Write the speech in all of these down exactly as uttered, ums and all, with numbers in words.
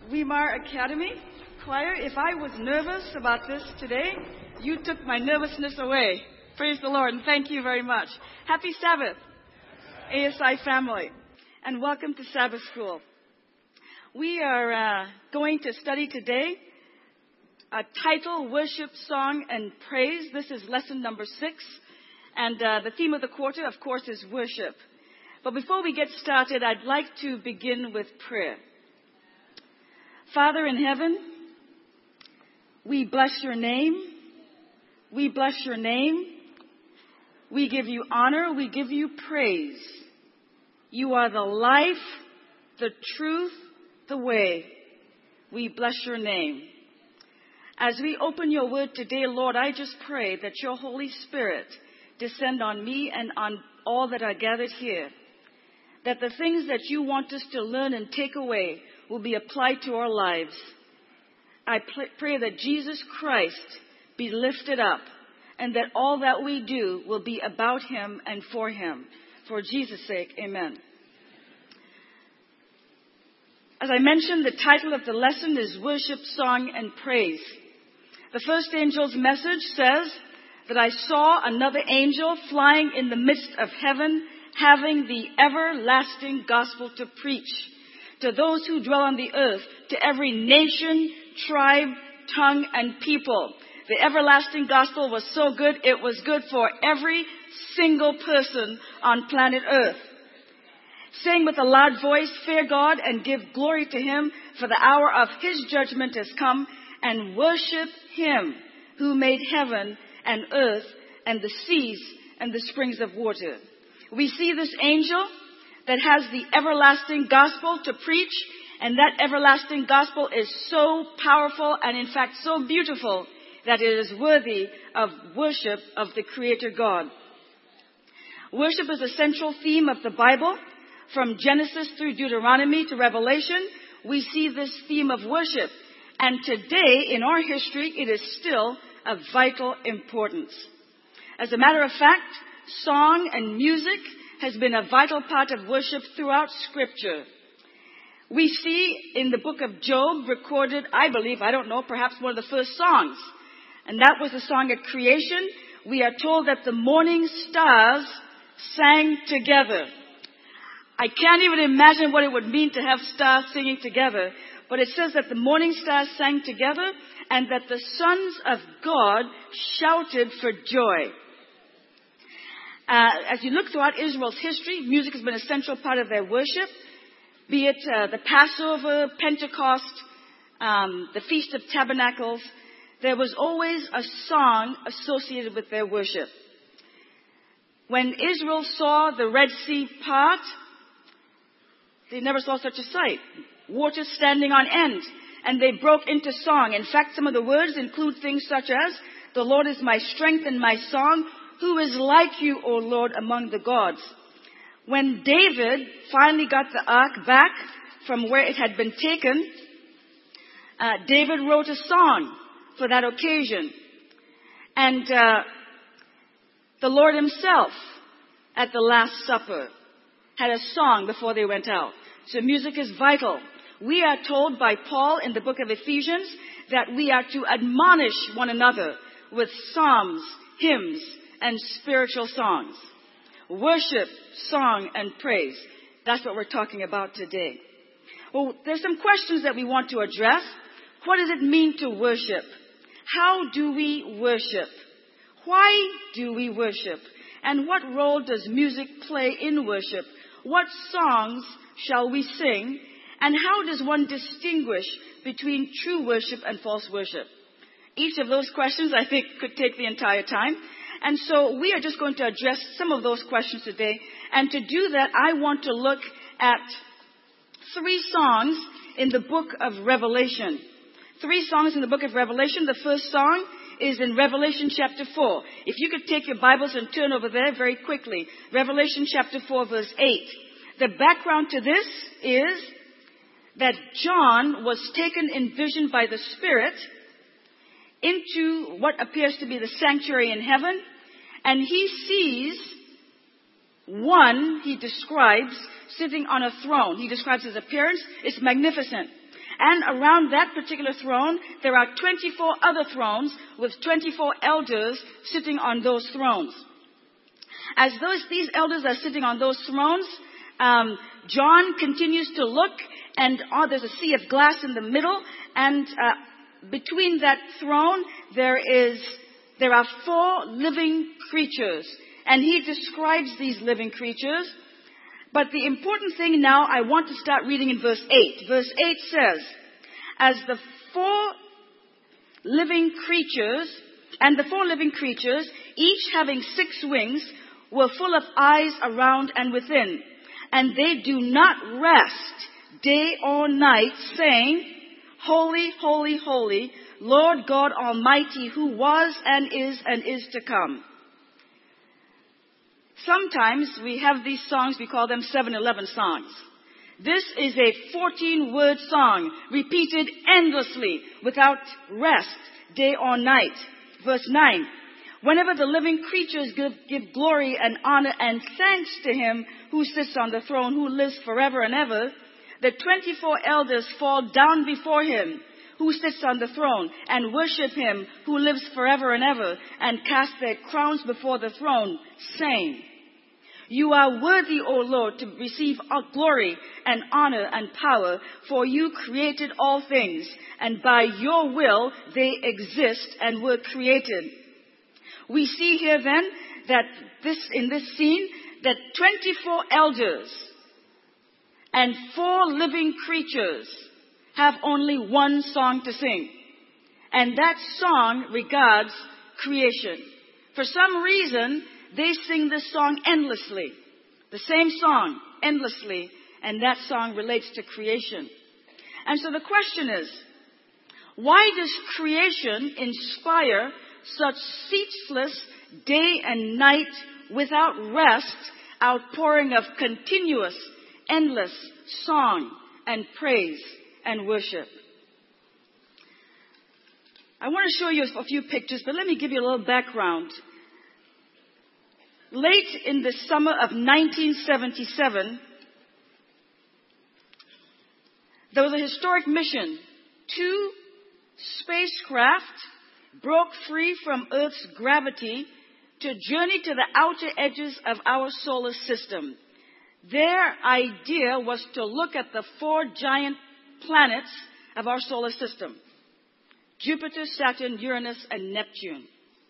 Weimar Academy. Choir, if I was nervous about this today, you took my nervousness away. Praise the Lord, and thank you very much. Happy Sabbath, A S I family, and welcome to Sabbath School. We are uh, going to study today a title, Worship, Song, and Praise. This is lesson number six, and uh, the theme of the quarter, of course, is worship. But before we get started, I'd like to begin with prayer. Father in heaven, we bless your name. We bless your name. We give you honor. We give you praise. You are the life, the truth, the way. We bless your name. As we open your word today, Lord, I just pray that your Holy Spirit descend on me and on all that are gathered here. That the things that you want us to learn and take away will be applied to our lives. I pray that Jesus Christ be lifted up and that all that we do will be about him and for him. For Jesus' sake, amen. As I mentioned, the title of the lesson is Worship, Song, and Praise. The first angel's message says that I saw another angel flying in the midst of heaven, having the everlasting gospel to preach to those who dwell on the earth, to every nation, tribe, tongue, and people. The everlasting gospel was so good, it was good for every single person on planet earth. Saying with a loud voice, fear God and give glory to him, for the hour of his judgment has come, and worship him who made heaven and earth and the seas and the springs of water. We see this angel that has the everlasting gospel to preach, and that everlasting gospel is so powerful and in fact so beautiful that it is worthy of worship of the Creator God. Worship is a central theme of the Bible. From Genesis through Deuteronomy to Revelation, we see this theme of worship. And today, in our history, it is still of vital importance. As a matter of fact, song and music has been a vital part of worship throughout Scripture. We see in the book of Job recorded, I believe, I don't know, perhaps one of the first songs. And that was the song at creation. We are told that the morning stars sang together. I can't even imagine what it would mean to have stars singing together. But it says that the morning stars sang together and that the sons of God shouted for joy. Uh, as you look throughout Israel's history, music has been a central part of their worship, be it uh, the Passover, Pentecost, um, the Feast of Tabernacles. There was always a song associated with their worship. When Israel saw the Red Sea part, they never saw such a sight. Water standing on end, and they broke into song. In fact, some of the words include things such as, the Lord is my strength and my song. Who is like you, O Lord, among the gods? When David finally got the ark back from where it had been taken, uh, David wrote a song for that occasion. And uh, the Lord himself, at the Last Supper, had a song before they went out. So music is vital. We are told by Paul in the book of Ephesians that we are to admonish one another with psalms, hymns, and spiritual songs. Worship, song, and praise. That's what we're talking about today. Well, there's some questions that we want to address. What does it mean to worship? How do we worship? Why do we worship? And what role does music play in worship? What songs shall we sing? And how does one distinguish between true worship and false worship? Each of those questions, I think, could take the entire time. And so we are just going to address some of those questions today. And to do that, I want to look at three songs in the book of Revelation. Three songs in the book of Revelation. The first song is in Revelation chapter four. If you could take your Bibles and turn over there very quickly. Revelation chapter four, verse eight. The background to this is that John was taken in vision by the Spirit into what appears to be the sanctuary in heaven, and he sees one, he describes, sitting on a throne. He describes his appearance. It's magnificent. And around that particular throne, there are twenty-four other thrones with twenty-four elders sitting on those thrones. As those, these elders are sitting on those thrones, um, John continues to look, and oh, there's a sea of glass in the middle, and uh, between that throne, there is there are four living creatures. And he describes these living creatures. But the important thing now, I want to start reading in verse eight. Verse eight says, as the four living creatures, and the four living creatures, each having six wings, were full of eyes around and within. And they do not rest day or night, saying, Holy, holy, holy, Lord God Almighty, who was and is and is to come. Sometimes we have these songs, we call them seven eleven songs. This is a fourteen-word song, repeated endlessly, without rest, day or night. Verse nine, whenever the living creatures give, give glory and honor and thanks to him who sits on the throne, who lives forever and ever, the twenty-four elders fall down before him who sits on the throne and worship him who lives forever and ever, and cast their crowns before the throne, saying, You are worthy, O Lord, to receive glory and honor and power, for you created all things, and by your will they exist and were created. We see here then that this, in this scene, that twenty-four elders and four living creatures have only one song to sing. And that song regards creation. For some reason, they sing this song endlessly. The same song, endlessly. And that song relates to creation. And so the question is, why does creation inspire such ceaseless day and night without rest outpouring of continuous, endless song and praise and worship? I want to show you a few pictures, but let me give you a little background. Late in the summer of nineteen seventy-seven, there was a historic mission. Two spacecraft broke free from Earth's gravity to journey to the outer edges of our solar system. Their idea was to look at the four giant planets of our solar system: Jupiter, Saturn, Uranus, and Neptune.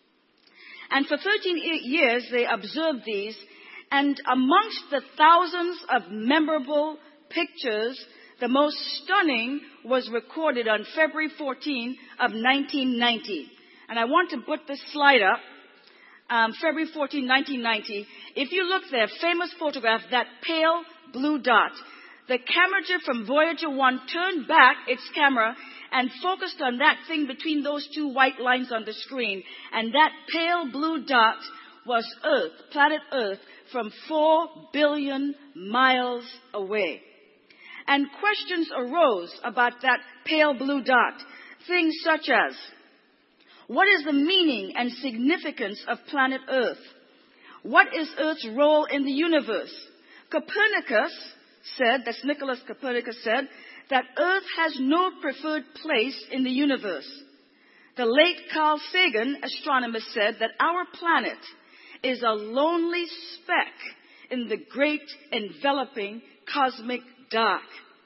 And for thirteen years, they observed these, and amongst the thousands of memorable pictures, the most stunning was recorded on February fourteenth of nineteen ninety. And I want to put this slide up. Um, February fourteenth, nineteen ninety. If you look there, famous photograph, that pale blue dot. The camerager from Voyager one turned back its camera and focused on that thing between those two white lines on the screen. And that pale blue dot was Earth, planet Earth, from four billion miles away. And questions arose about that pale blue dot. Things such as, what is the meaning and significance of planet Earth? What is Earth's role in the universe? Copernicus said, that's Nicholas Copernicus said, that Earth has no preferred place in the universe. The late Carl Sagan, astronomer, said that our planet is a lonely speck in the great enveloping cosmic dark.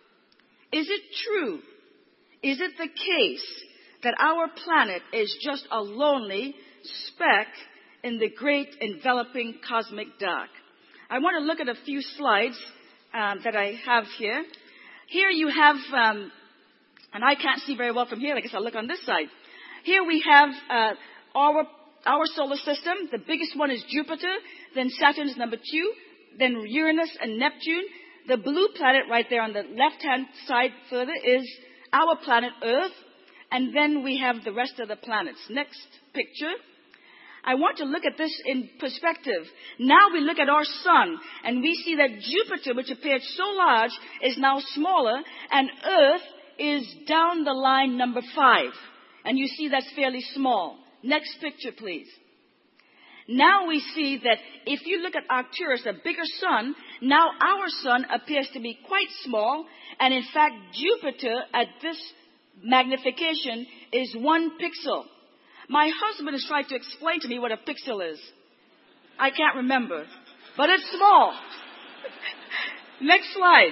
Is it true? Is it the case that our planet is just a lonely speck in the great enveloping cosmic dark? I want to look at a few slides um, that I have here. Here you have, um, and I can't see very well from here. I guess I'll look on this side. Here we have uh, our our solar system. The biggest one is Jupiter. Then Saturn is number two. Then Uranus and Neptune. The blue planet right there on the left-hand side further is our planet Earth. And then we have the rest of the planets. Next picture. I want to look at this in perspective. Now we look at our sun, and we see that Jupiter, which appeared so large, is now smaller, and Earth is down the line number five. And you see that's fairly small. Next picture, please. Now we see that if you look at Arcturus, a bigger sun, now our sun appears to be quite small. And in fact, Jupiter at this magnification is one pixel. My husband has tried to explain to me what a pixel is. I can't remember. But it's small. Next slide.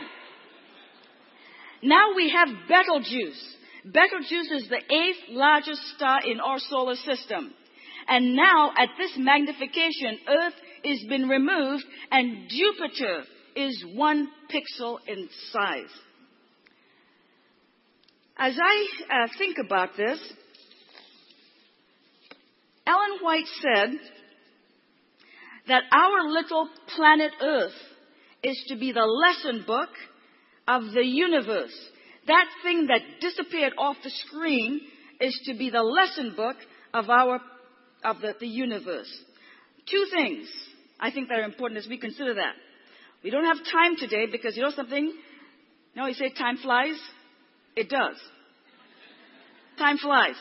Now we have Betelgeuse. Betelgeuse is the eighth largest star in our solar system. And now at this magnification, Earth is been removed and Jupiter is one pixel in size. As I uh, think about this, Ellen White said that our little planet Earth is to be the lesson book of the universe. That thing that disappeared off the screen is to be the lesson book of our of the, the universe. Two things I think that are important as we consider that. We don't have time today because you know something? You know, you say time flies? It does. Time flies.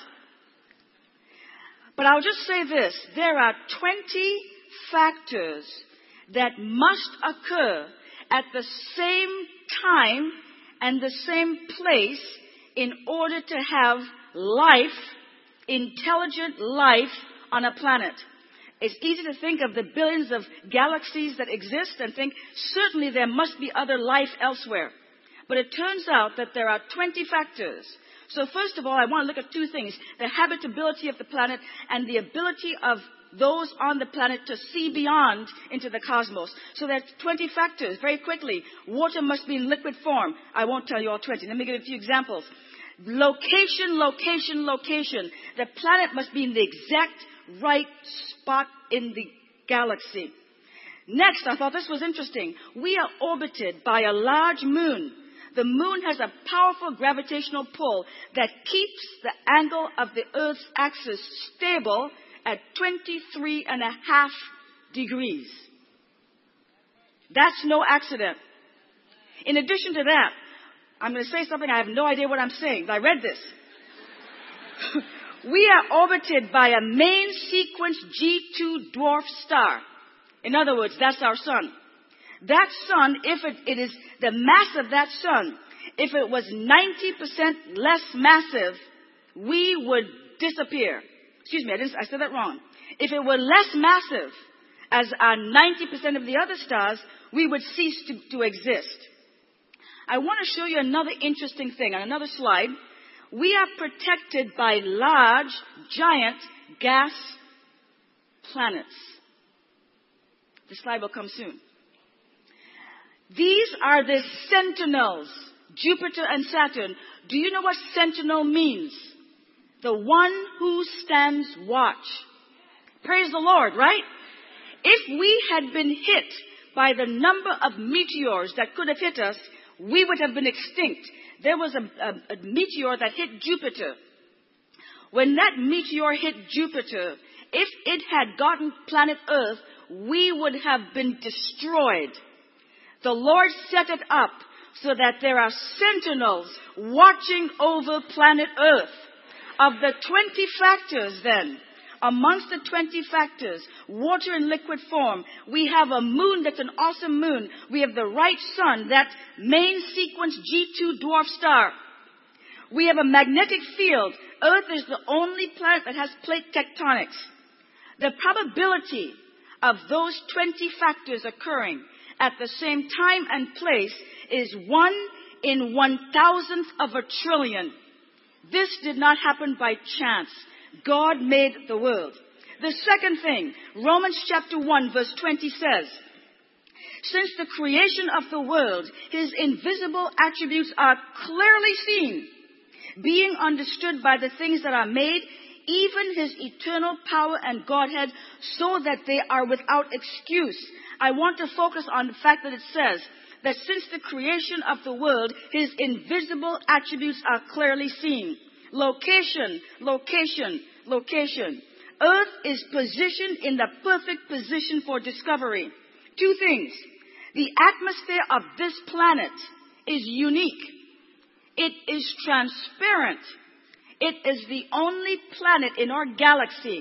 But I'll just say this. There are twenty factors that must occur at the same time and the same place in order to have life, intelligent life on a planet. It's easy to think of the billions of galaxies that exist and think certainly there must be other life elsewhere. But it turns out that there are twenty factors. So first of all, I want to look at two things. The habitability of the planet and the ability of those on the planet to see beyond into the cosmos. So there's twenty factors. Very quickly, water must be in liquid form. I won't tell you all twenty. Let me give you a few examples. Location, location, location. The planet must be in the exact right spot in the galaxy. Next, I thought this was interesting. We are orbited by a large moon. The moon has a powerful gravitational pull that keeps the angle of the Earth's axis stable at twenty-three and a half degrees. That's no accident. In addition to that, I'm going to say something I have no idea what I'm saying, but I read this. We are orbited by a main sequence G two dwarf star. In other words, that's our sun. That sun, if it, it is the mass of that sun, if it was ninety percent less massive, we would disappear. Excuse me, I, didn't, I said that wrong. If it were less massive as our ninety percent of the other stars, we would cease to, to exist. I want to show you another interesting thing on another slide. We are protected by large, giant gas planets. The slide will come soon. These are the sentinels, Jupiter and Saturn. Do you know what sentinel means? The one who stands watch. Praise the Lord, right? If we had been hit by the number of meteors that could have hit us, we would have been extinct. There was a, a, a meteor that hit Jupiter. When that meteor hit Jupiter, if it had gotten planet Earth, we would have been destroyed. The Lord set it up so that there are sentinels watching over planet Earth. Of the twenty factors then, amongst the twenty factors, water in liquid form, we have a moon that's an awesome moon. We have the right sun, that main sequence G two dwarf star. We have a magnetic field. Earth is the only planet that has plate tectonics. The probability of those twenty factors occurring at the same time and place is one in one thousandth of a trillion. This did not happen by chance. God made the world. The second thing, Romans chapter one verse twenty says, since the creation of the world, his invisible attributes are clearly seen, being understood by the things that are made, even his eternal power and Godhead, so that they are without excuse. I want to focus on the fact that it says that since the creation of the world, his invisible attributes are clearly seen. Location, location, location. Earth is positioned in the perfect position for discovery. Two things. The atmosphere of this planet is unique. It is transparent. It is the only planet in our galaxy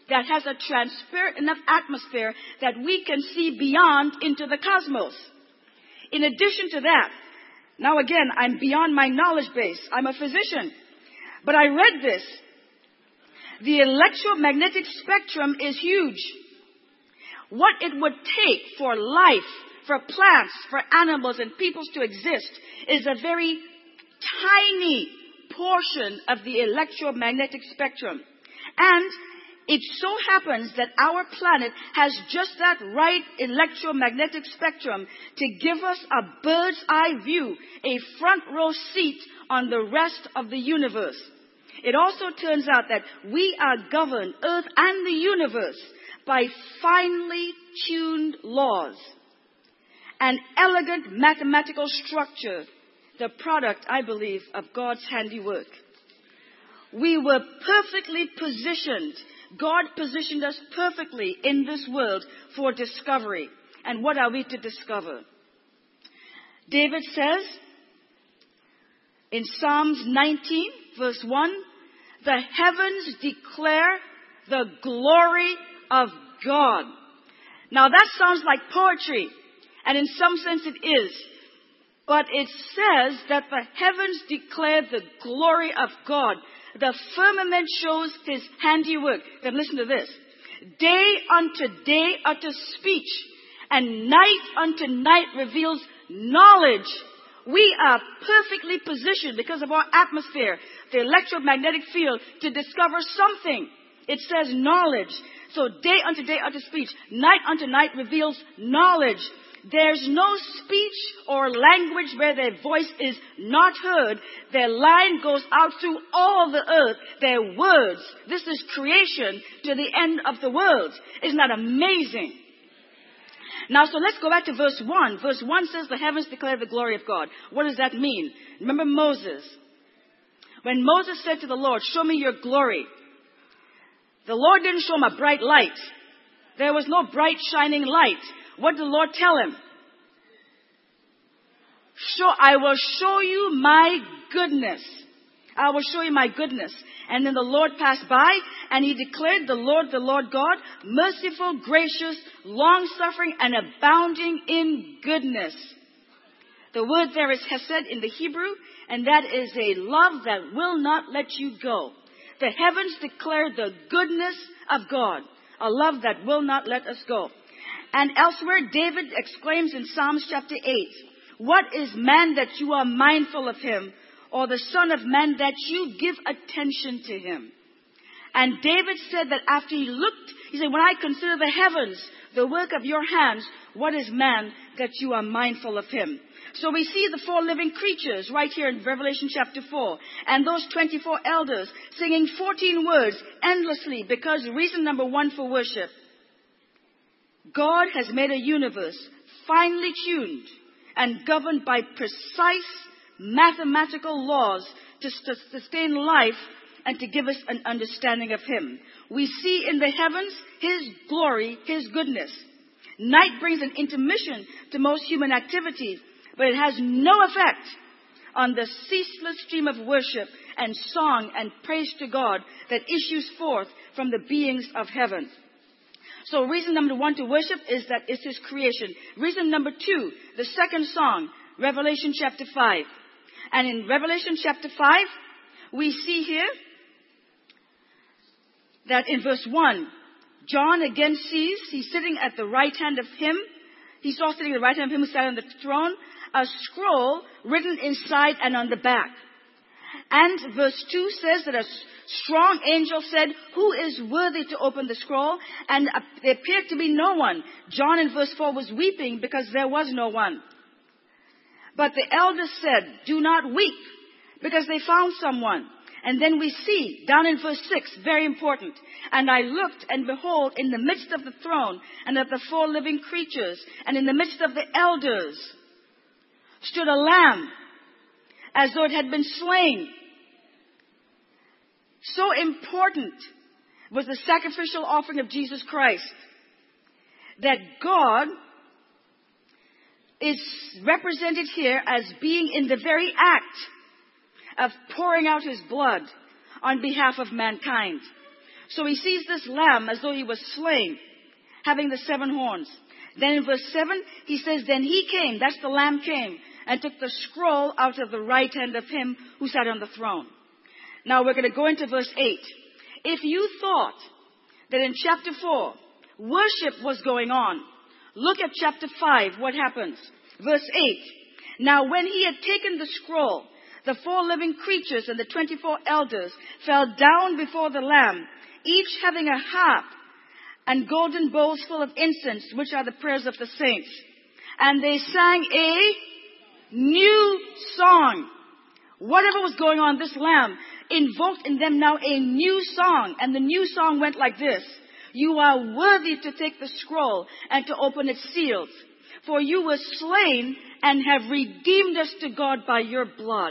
that has a transparent enough atmosphere that we can see beyond into the cosmos. In addition to that, now again, I'm beyond my knowledge base. I'm a physician. But I read this. The electromagnetic spectrum is huge. What it would take for life, for plants, for animals and peoples to exist is a very tiny portion of the electromagnetic spectrum. And it so happens that our planet has just that right electromagnetic spectrum to give us a bird's eye view, a front row seat on the rest of the universe. It also turns out that we are governed, Earth and the universe, by finely tuned laws. An elegant mathematical structure, the product, I believe, of God's handiwork. We were perfectly positioned. God positioned us perfectly in this world for discovery. And what are we to discover? David says in Psalms nineteen, verse one, the heavens declare the glory of God. Now that sounds like poetry, and in some sense it is. But it says that the heavens declare the glory of God. The firmament shows his handiwork. Then listen to this. Day unto day utters speech, and night unto night reveals knowledge. We are perfectly positioned because of our atmosphere, the electromagnetic field, to discover something. It says knowledge. So day unto day utters speech, night unto night reveals knowledge. There's no speech or language where their voice is not heard. Their line goes out through all the earth. Their words. This is creation to the end of the world. Isn't that amazing? Now, so let's go back to verse one. Verse one says the heavens declare the glory of God. What does that mean? Remember Moses. When Moses said to the Lord, show me your glory. The Lord didn't show him a bright light. There was no bright shining light. What did the Lord tell him? Show, I will show you my goodness. I will show you my goodness. And then the Lord passed by, and he declared, the Lord, the Lord God, merciful, gracious, long-suffering, and abounding in goodness. The word there is hesed in the Hebrew, and that is a love that will not let you go. The heavens declare the goodness of God, a love that will not let us go. And elsewhere, David exclaims in Psalms chapter eight, what is man that you are mindful of him, or the son of man that you give attention to him? And David said that after he looked, he said, when I consider the heavens, the work of your hands, what is man that you are mindful of him? So we see the four living creatures right here in Revelation chapter four, and those twenty-four elders singing fourteen words endlessly, because reason number one for worship. God has made a universe finely tuned and governed by precise mathematical laws to sustain life and to give us an understanding of him. We see in the heavens his glory, his goodness. Night brings an intermission to most human activity, but it has no effect on the ceaseless stream of worship and song and praise to God that issues forth from the beings of heaven. So reason number one to worship is that it's his creation. Reason number two, the second song, Revelation chapter five. And in Revelation chapter five, we see here that in verse one, John again sees, he's sitting at the right hand of him. He saw sitting at the right hand of him who sat on the throne, a scroll written inside and on the back. And verse two says that a strong angel said, who is worthy to open the scroll? And there appeared to be no one. John in verse four was weeping because there was no one. But the elders said, do not weep, because they found someone. And then we see, down in verse six, very important. And I looked, and behold, in the midst of the throne, and of the four living creatures, and in the midst of the elders, stood a lamb, as though it had been slain. So important was the sacrificial offering of Jesus Christ, that God is represented here as being in the very act of pouring out his blood on behalf of mankind. So he sees this lamb as though he was slain, having the seven horns. Then in verse seven, he says, then he came, that's the lamb came, and took the scroll out of the right hand of him who sat on the throne. Now we're going to go into verse eight. If you thought that in chapter four, worship was going on, look at chapter five, what happens? Verse eight. Now when he had taken the scroll, the four living creatures and the twenty-four elders fell down before the Lamb, each having a harp and golden bowls full of incense, which are the prayers of the saints. And they sang a new song. Whatever was going on, this Lamb invoked in them now a new song. And the new song went like this. You are worthy to take the scroll and to open its seals. For you were slain and have redeemed us to God by your blood,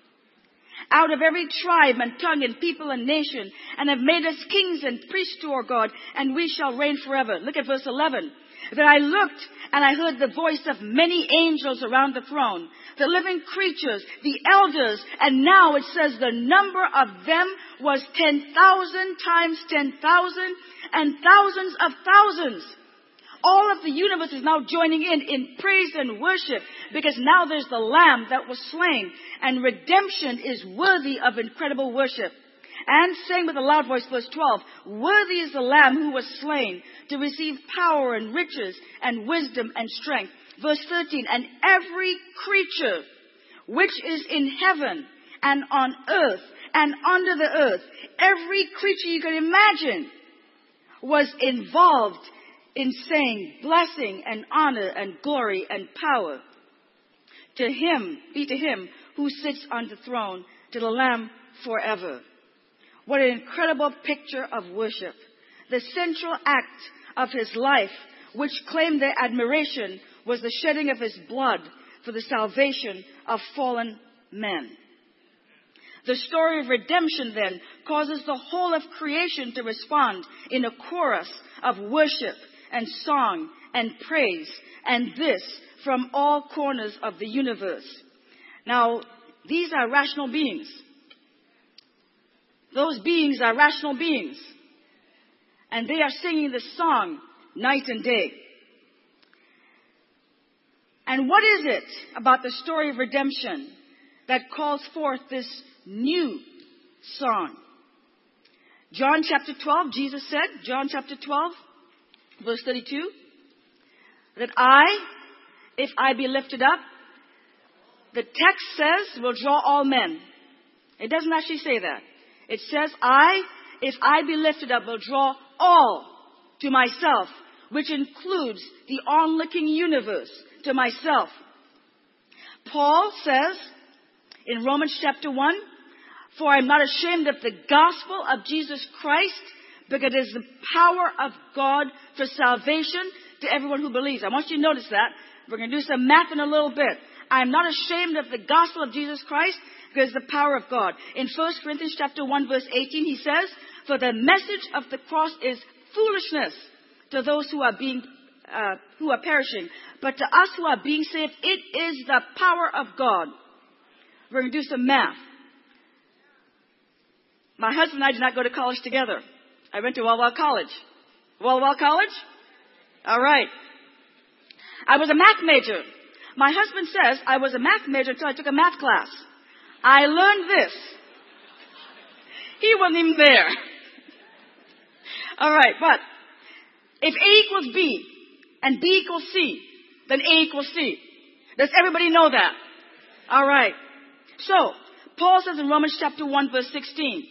out of every tribe and tongue and people and nation, and have made us kings and priests to our God, and we shall reign forever. Look at verse eleven. Then I looked, and I heard the voice of many angels around the throne, the living creatures, the elders, and now it says the number of them was ten thousand times ten thousand, and thousands of thousands. All of the universe is now joining in in praise and worship, because now there's the Lamb that was slain, and redemption is worthy of incredible worship. And saying with a loud voice, verse twelve, worthy is the Lamb who was slain to receive power and riches and wisdom and strength. Verse thirteen, and every creature which is in heaven and on earth and under the earth, every creature you can imagine was involved in saying blessing and honor and glory and power to him, be to him who sits on the throne, to the Lamb forever. What an incredible picture of worship. The central act of his life, which claimed their admiration, was the shedding of his blood for the salvation of fallen men. The story of redemption then causes the whole of creation to respond in a chorus of worship and song and praise, and this from all corners of the universe. Now, these are rational beings. Those beings are rational beings. And they are singing this song night and day. And what is it about the story of redemption that calls forth this new song? John chapter twelve, Jesus said, John chapter twelve, verse thirty-two, that I, if I be lifted up, the text says, will draw all men. It doesn't actually say that. It says, I, if I be lifted up, will draw all to myself, which includes the onlooking universe, to myself. Paul says in Romans chapter one, for I am not ashamed of the gospel of Jesus Christ, because it is the power of God for salvation to everyone who believes. I want you to notice that. We're going to do some math in a little bit. I am not ashamed of the gospel of Jesus Christ, because it's the power of God. In First Corinthians chapter one, verse eighteen, he says, for the message of the cross is foolishness to those who are being, uh, who are perishing. But to us who are being saved, it is the power of God. We're going to do some math. My husband and I did not go to college together. I went to Walla Walla College. Walla Walla College? All right. I was a math major. My husband says I was a math major until I took a math class. I learned this. He wasn't even there. All right, but if A equals B and B equals C, then A equals C. Does everybody know that? All right. So, Paul says in Romans chapter one, verse sixteen,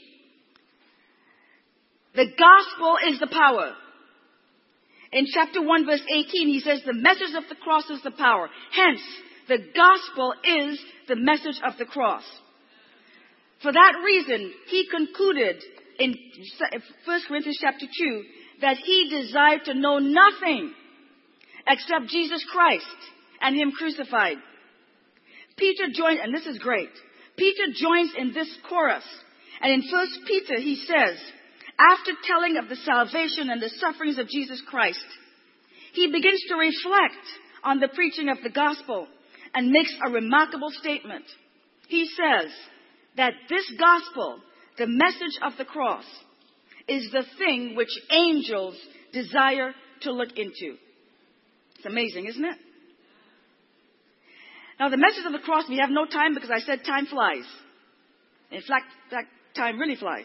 the gospel is the power. In chapter one, verse eighteen, he says the message of the cross is the power. Hence, the gospel is the message of the cross. For that reason, he concluded in First Corinthians chapter two that he desired to know nothing except Jesus Christ and him crucified. Peter joined, and this is great. Peter joins in this chorus. And in First Peter, he says, after telling of the salvation and the sufferings of Jesus Christ, he begins to reflect on the preaching of the gospel and makes a remarkable statement. He says that this gospel, the message of the cross, is the thing which angels desire to look into. It's amazing, isn't it? Now, the message of the cross, we have no time because I said time flies. In fact, fact time really flies.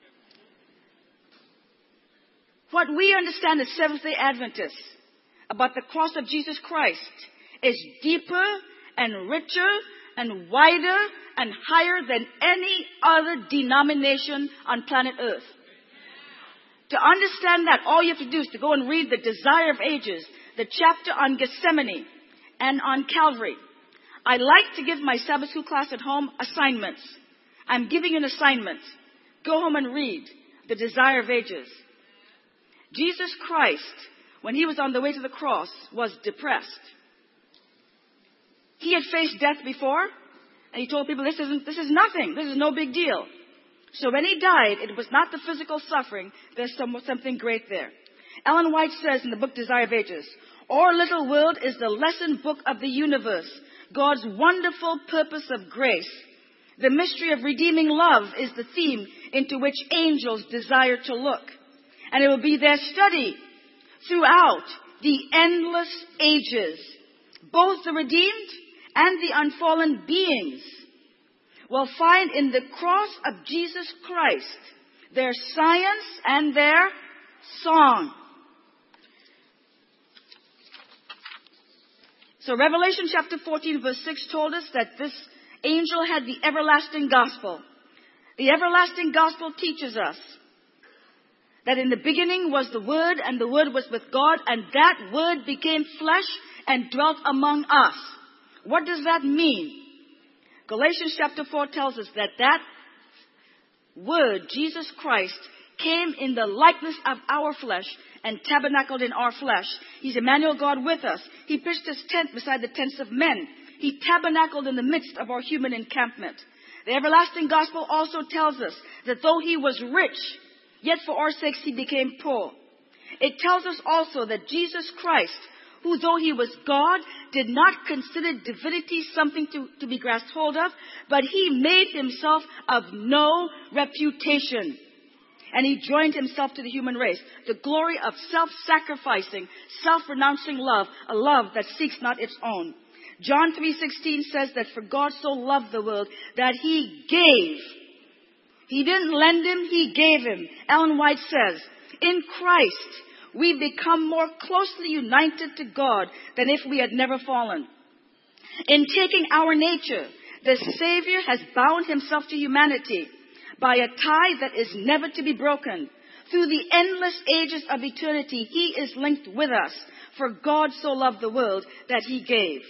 What we understand as Seventh-day Adventists about the cross of Jesus Christ is deeper and richer and wider and higher than any other denomination on planet Earth. To understand that, all you have to do is to go and read the Desire of Ages, the chapter on Gethsemane and on Calvary. I like to give my Sabbath school class at home assignments. I'm giving you an assignment. Go home and read the Desire of Ages. Jesus Christ, when he was on the way to the cross, was depressed. He had faced death before, and he told people, this isn't, this is nothing. This is no big deal. So when he died, it was not the physical suffering. There's some, something great there. Ellen White says in the book Desire of Ages, our little world is the lesson book of the universe, God's wonderful purpose of grace. The mystery of redeeming love is the theme into which angels desire to look. And it will be their study throughout the endless ages. Both the redeemed and the unfallen beings will find in the cross of Jesus Christ their science and their song. So Revelation chapter fourteen verse six told us that this angel had the everlasting gospel. The everlasting gospel teaches us that in the beginning was the Word, and the Word was with God, and that Word became flesh and dwelt among us. What does that mean? Galatians chapter four tells us that that Word, Jesus Christ, came in the likeness of our flesh and tabernacled in our flesh. He's Emmanuel, God with us. He pitched his tent beside the tents of men. He tabernacled in the midst of our human encampment. The everlasting gospel also tells us that though he was rich, yet for our sakes he became poor. It tells us also that Jesus Christ, who though he was God, did not consider divinity something to, to be grasped hold of, but he made himself of no reputation. And he joined himself to the human race. The glory of self-sacrificing, self-renouncing love, a love that seeks not its own. John three sixteen says that for God so loved the world that he gave. He didn't lend him, he gave him. Ellen White says, in Christ, we become more closely united to God than if we had never fallen. In taking our nature, the Savior has bound himself to humanity by a tie that is never to be broken. Through the endless ages of eternity, he is linked with us. For God so loved the world that he gave.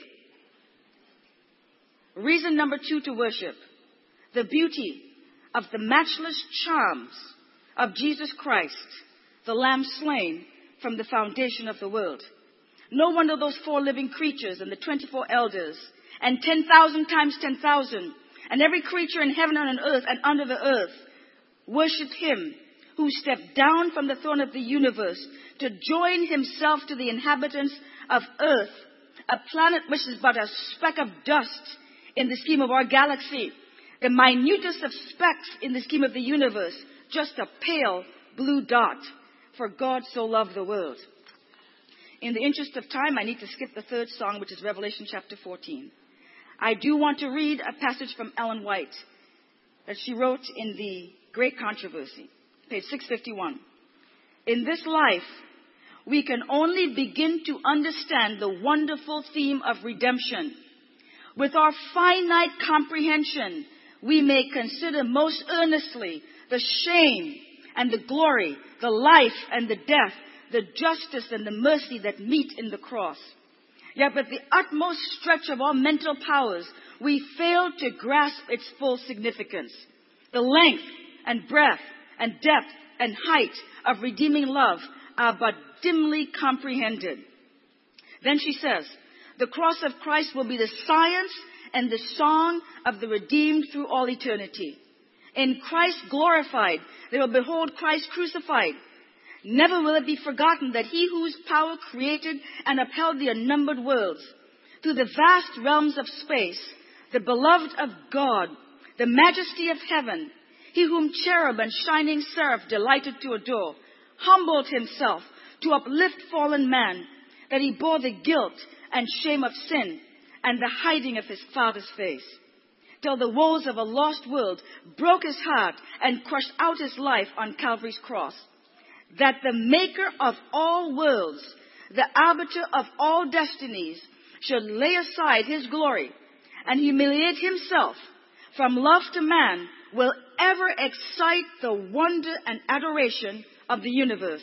Reason number two to worship. The beauty of the matchless charms of Jesus Christ, the Lamb slain from the foundation of the world. No wonder those four living creatures and the twenty-four elders and ten thousand times ten thousand and every creature in heaven and on earth and under the earth worshipped him who stepped down from the throne of the universe to join himself to the inhabitants of earth, a planet which is but a speck of dust in the scheme of our galaxy, the minutest of specks in the scheme of the universe, just a pale blue dot. For God so loved the world. In the interest of time, I need to skip the third song, which is Revelation chapter fourteen. I do want to read a passage from Ellen White that she wrote in the Great Controversy, page six fifty-one. In this life, we can only begin to understand the wonderful theme of redemption. With our finite comprehension, we may consider most earnestly the shame and the glory, the life and the death, the justice and the mercy that meet in the cross. Yet with the utmost stretch of our mental powers, we fail to grasp its full significance. The length and breadth and depth and height of redeeming love are but dimly comprehended. Then she says, the cross of Christ will be the science and the song of the redeemed through all eternity. In Christ glorified, they will behold Christ crucified. Never will it be forgotten that he whose power created and upheld the unnumbered worlds, through the vast realms of space, the beloved of God, the majesty of heaven, He whom cherub and shining seraph delighted to adore, humbled himself to uplift fallen man, that he bore the guilt and shame of sin and the hiding of his Father's face, till the woes of a lost world broke his heart and crushed out his life on Calvary's cross, that the maker of all worlds, the arbiter of all destinies, should lay aside his glory and humiliate himself from love to man, will ever excite the wonder and adoration of the universe.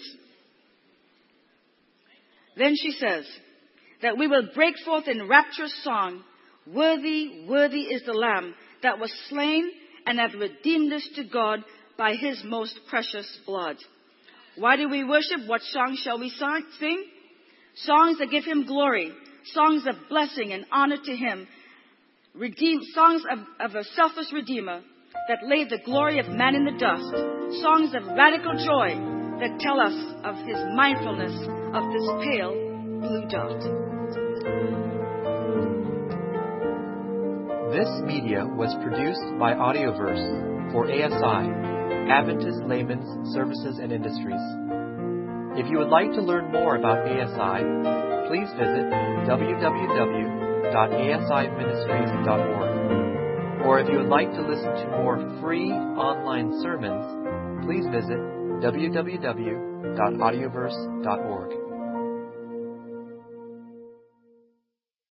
Then she says that we will break forth in rapturous song, worthy, worthy is the Lamb that was slain and hath redeemed us to God by his most precious blood. Why do we worship? What songs shall we sing? Songs that give him glory, songs of blessing and honor to him, Redeem, songs of, of a selfless Redeemer that laid the glory of man in the dust, songs of radical joy that tell us of his mindfulness of this pale blue dot. This media was produced by Audioverse for A S I, Adventist Layman's Services and Industries. If you would like to learn more about A S I, please visit w w w dot a s i ministries dot org. Or if you would like to listen to more free online sermons, please visit w w w dot audioverse dot org.